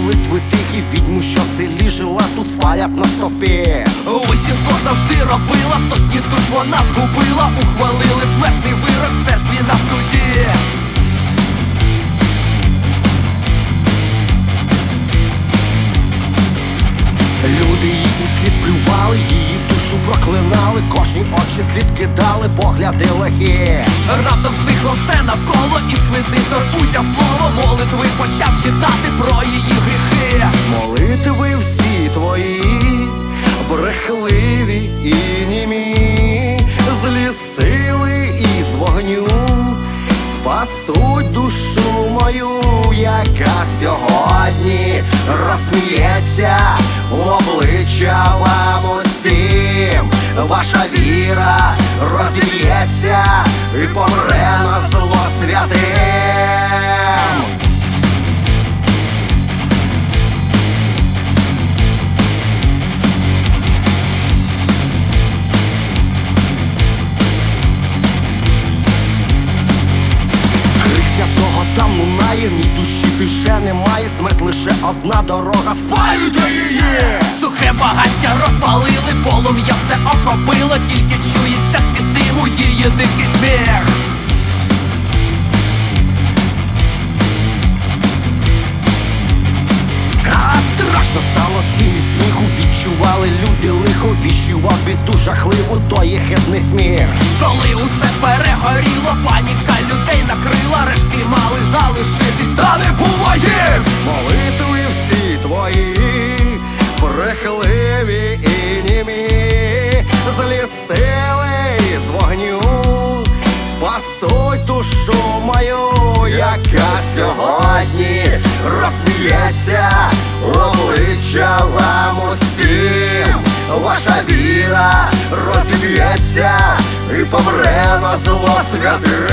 молитви тихі, відьму, що в селі жила, тут спалять на стопі. Усім, хто завжди робила, сотні душ вона згубила. Ухвалили смертний вирок в церкві на суді. Люди їхні слід плювали, її душу проклинали, кожні очі слід кидали, погляди лихі. Раптом стихло все навколо, інквізитор узяв слово, молитви почав читати про її гріхи. Молитви всі твої, брехливі і німі, злі сили із вогню спасуть душу мою, яка сьогодні розсміється в обличчя вам усім. Ваша віра розіб'ється і помре на зло святим. Святого там лунає, ні душі більше немає, смерть лише одна дорога, спалюйте її! Сухе багаття розпалили, полум'я все охопило, тільки чується з-під диму її дикий сміх. Страшно стало всім від сміху, відчували люди лихо, віщував біду жахливу, то є хитний сміх. Коли усе перегоріло, паніка людей накрила, решти мали залишитись, та не було їм! Молитви всі твої, брехливі і німі, злі сили з вогню спасуть душу мою, яка сьогодні розсміється в обличчя вам усім. Ваша віра розіб'ється і помре на зло святим.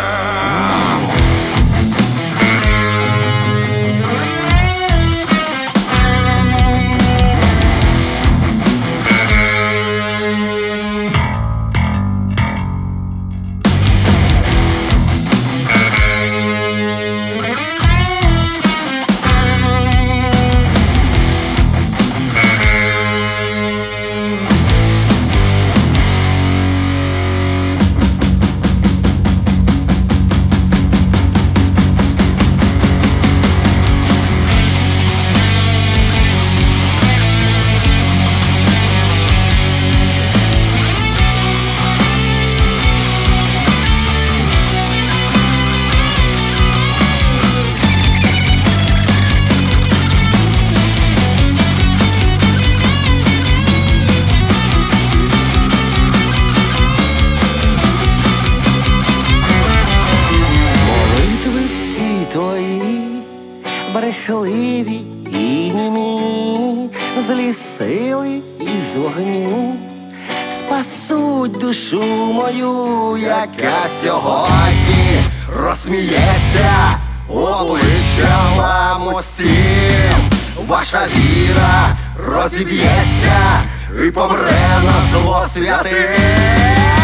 Брехливі і німі, злі сили із вогню спасуть душу мою, яка сьогодні розсміється в обличчя вам усім. Ваша віра розіб'ється і помре на зло святим.